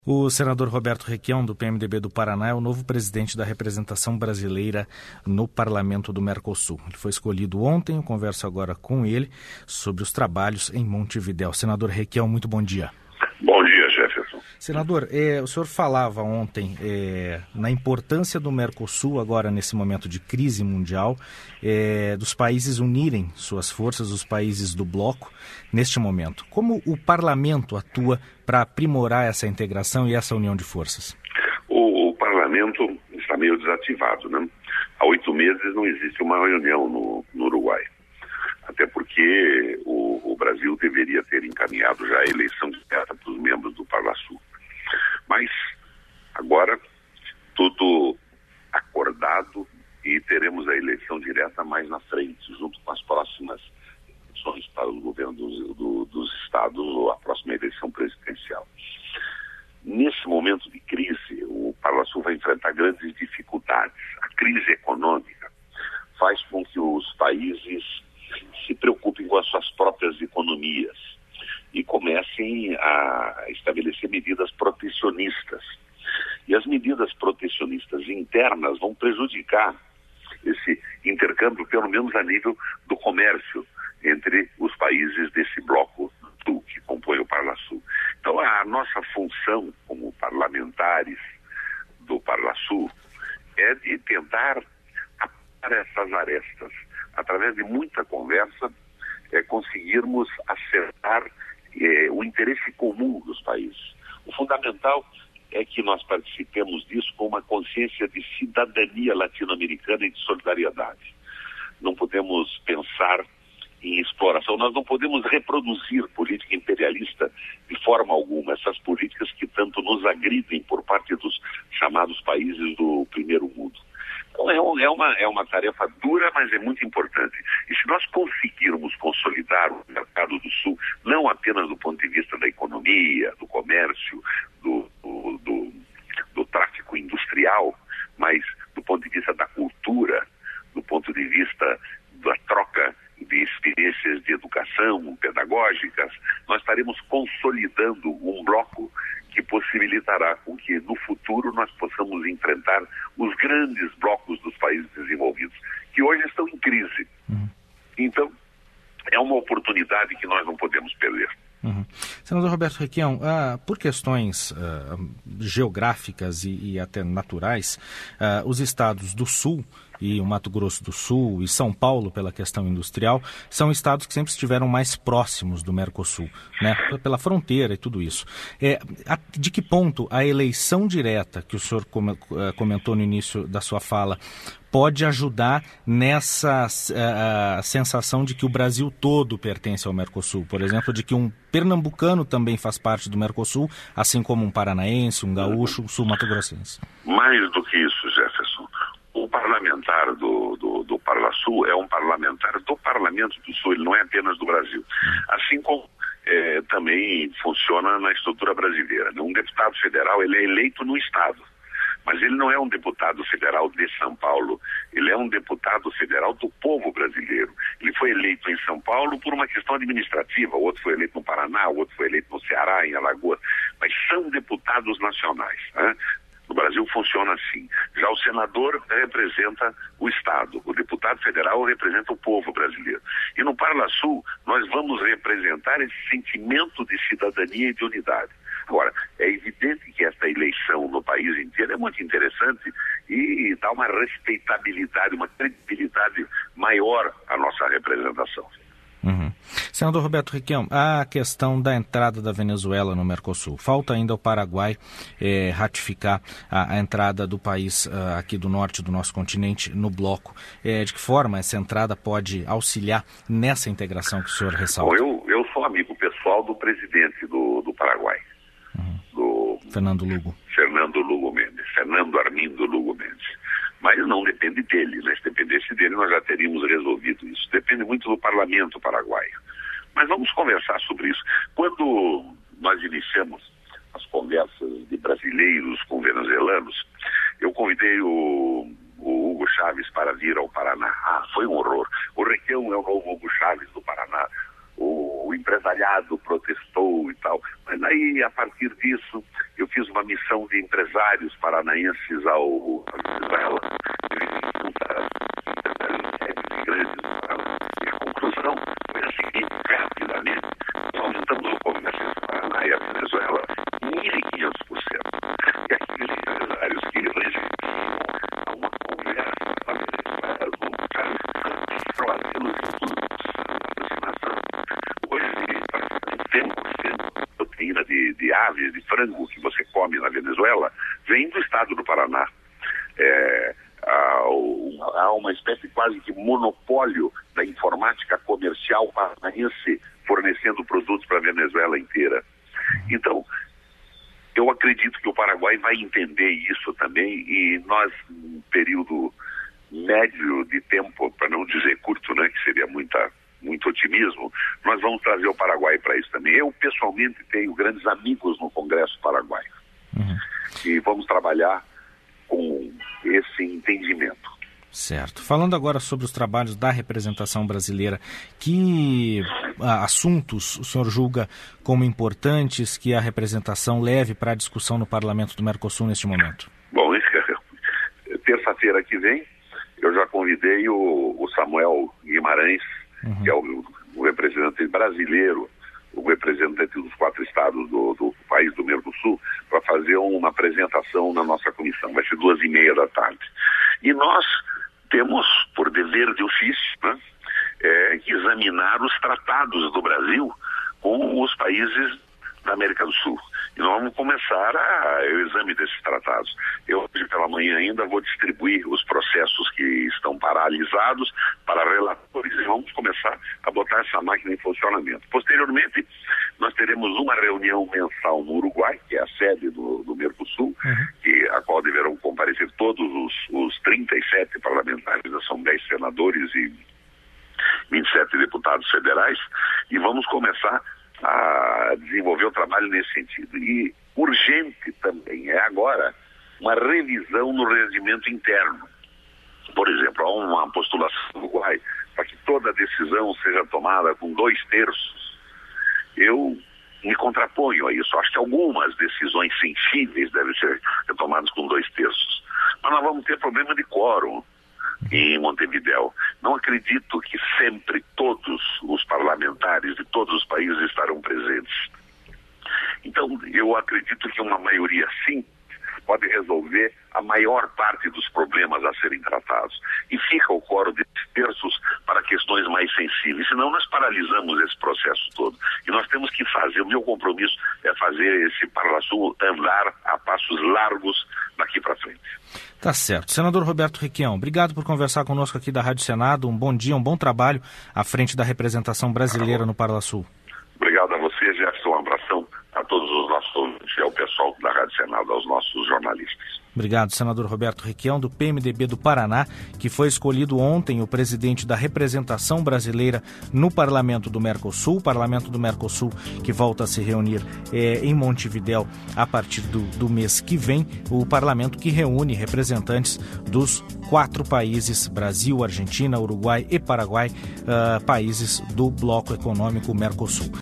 O senador Roberto Requião, do PMDB do Paraná, é o novo presidente da representação brasileira no Parlamento do Mercosul. Ele foi escolhido ontem, eu converso agora com ele sobre os trabalhos em Montevidéu. Senador Requião, muito bom dia. Bom dia, Jefferson. Senador, o senhor falava ontem na importância do Mercosul, agora nesse momento de crise mundial, dos países unirem suas forças, os países do bloco, neste momento. Como o parlamento atua para aprimorar essa integração e essa união de forças? O parlamento está meio desativado, né? Há 8 meses não existe uma reunião no Uruguai. Até porque o Brasil deveria ter encaminhado já a eleição direta para os membros do Parlasul. Mas agora tudo acordado e teremos a eleição direta mais na frente, junto com as próximas eleições para o governo dos estados ou a próxima eleição presidencial. Nesse momento de crise, o Parlasul vai enfrentar grandes dificuldades. A crise econômica faz com que os países se preocupem com as suas próprias economias e comecem a estabelecer medidas protecionistas. E as medidas protecionistas internas vão prejudicar esse intercâmbio, pelo menos a nível do comércio, entre os países desse bloco sul que compõe o Parlasul. Então, a nossa função como parlamentares do Parlasul é de tentar aparar essas arestas. Através de muita conversa, conseguirmos acertar o interesse comum dos países. O fundamental é que nós participemos disso com uma consciência de cidadania latino-americana e de solidariedade. Não podemos pensar em exploração, nós não podemos reproduzir política imperialista de forma alguma, essas políticas que tanto nos agridem por parte dos chamados países do primeiro mundo. Então é uma tarefa dura, mas é muito importante. E se nós conseguirmos consolidar o mercado do Sul, não apenas do ponto de vista da economia, do comércio, do tráfico industrial, mas do ponto de vista da cultura, do ponto de vista da troca de experiências de educação pedagógicas, nós estaremos consolidando um bloco que possibilitará com que no futuro nós possamos enfrentar os grandes blocos dos países desenvolvidos, que hoje estão em crise. Então, é uma oportunidade que nós não podemos perder. Senador Roberto Requião, por questões geográficas e até naturais, os estados do Sul e o Mato Grosso do Sul e São Paulo, pela questão industrial, são estados que sempre estiveram mais próximos do Mercosul, né? Pela fronteira e tudo isso. De que ponto a eleição direta, que o senhor comentou no início da sua fala, pode ajudar nessa sensação de que o Brasil todo pertence ao Mercosul? Por exemplo, de que um pernambucano também faz parte do Mercosul, assim como um paranaense, um gaúcho, um sul-mato-grossense. Mais do que isso, Jefferson. O parlamentar do Parlasul é um parlamentar do Parlamento do Sul, ele não é apenas do Brasil. Assim como também funciona na estrutura brasileira. Um deputado federal, ele é eleito no Estado, mas ele não é um deputado federal de São Paulo, ele é um deputado federal do povo brasileiro. Ele foi eleito em São Paulo por uma questão administrativa, o outro foi eleito no Paraná, o outro foi eleito no Ceará, em Alagoas, mas são deputados nacionais, né? No Brasil funciona assim. Já o senador representa o Estado, o deputado federal representa o povo brasileiro. E no Parlasul nós vamos representar esse sentimento de cidadania e de unidade. Agora, é evidente que esta eleição no país inteiro é muito interessante e dá uma respeitabilidade, uma credibilidade maior à nossa representação. Senador Roberto Requião, a questão da entrada da Venezuela no Mercosul. Falta ainda o Paraguai ratificar a entrada do país aqui do norte do nosso continente no bloco. De que forma essa entrada pode auxiliar nessa integração que o senhor ressalta? Bom, eu sou amigo pessoal do presidente do Paraguai, do Fernando Lugo Mendes, Fernando Armindo Lugo Mendes. Mas não depende dele, né? Se dependesse dele nós já teríamos resolvido isso. Depende muito do parlamento paraguaio. Mas vamos conversar sobre isso. Quando nós iniciamos as conversas de brasileiros com venezuelanos, eu convidei o Hugo Chávez para vir ao Paraná. Foi um horror. O Requião é o novo Hugo Chávez do Paraná. O empresariado protestou e tal. Mas aí, a partir disso, eu fiz uma missão de empresários paranaenses ao Venezuela. E a conclusão foi a seguinte: rapidamente, nós aumentamos o comércio entre o Paraná e a Venezuela em 1.500%. E aqueles empresários que resistiam a uma conversa com a Venezuela, hoje, praticamente 100% proteína de aves, de frango que você come na Venezuela, vem do estado do Paraná. Há uma espécie quase que monopólio da informática comercial paranaense fornecendo produtos para a Venezuela inteira. Então, eu acredito que o Paraguai vai entender isso também, e nós, num período médio de tempo, para não dizer curto, né, que seria muito otimismo, nós vamos trazer o Paraguai para isso também. Eu, pessoalmente, tenho grandes amigos no Congresso Paraguaio. E vamos trabalhar com esse entendimento. Certo. Falando agora sobre os trabalhos da representação brasileira, que assuntos o senhor julga como importantes que a representação leve para a discussão no Parlamento do Mercosul neste momento? Bom, terça-feira que vem, eu já convidei o Samuel Guimarães, que é o representante brasileiro, o representante dos 4 estados do país do Mercosul, para fazer uma apresentação na nossa comissão. Vai ser 2h30 da tarde. E nós temos, por dever de ofício, né, examinar os tratados do Brasil com os países da América do Sul. E nós vamos começar o exame desses tratados. Eu, hoje pela manhã ainda, vou distribuir os processos que estão paralisados para relatores e vamos começar a botar essa máquina em funcionamento. Posteriormente, nós teremos uma reunião mensal no Uruguai, que é a sede do Mercosul, a qual deverão comparecer todos os 37 parlamentares, são 10 senadores e 27 deputados federais, e vamos começar a desenvolver o trabalho nesse sentido. E urgente também é agora uma revisão no regimento interno. Por exemplo, há uma postulação no Uruguai para que toda decisão seja tomada com 2/3. Eu me contraponho a isso. Acho que algumas decisões sensíveis devem ser tomadas com 2/3. Mas nós vamos ter problema de quórum em Montevidéu. Não acredito que sempre todos os parlamentares de todos os países estarão presentes. Então, eu acredito que uma maioria sim pode resolver a maior parte dos problemas a serem tratados. E fica o quórum de 2/3 para questões mais sensíveis. Senão nós paralisamos esse processo todo. E nós temos que fazer, o meu compromisso é fazer esse Parlasul andar a passos largos daqui para frente. Tá certo. Senador Roberto Requião, obrigado por conversar conosco aqui da Rádio Senado. Um bom dia, um bom trabalho à frente da representação brasileira no Parlasul. Obrigado a você, Jefferson. Um abração a todos os nossos ouvintes e ao pessoal da Rádio Senado, aos nossos jornalistas. Obrigado, senador Roberto Requião, do PMDB do Paraná, que foi escolhido ontem o presidente da representação brasileira no Parlamento do Mercosul. O Parlamento do Mercosul que volta a se reunir em Montevidéu a partir do mês que vem. O parlamento que reúne representantes dos 4 países, Brasil, Argentina, Uruguai e Paraguai, países do Bloco Econômico Mercosul.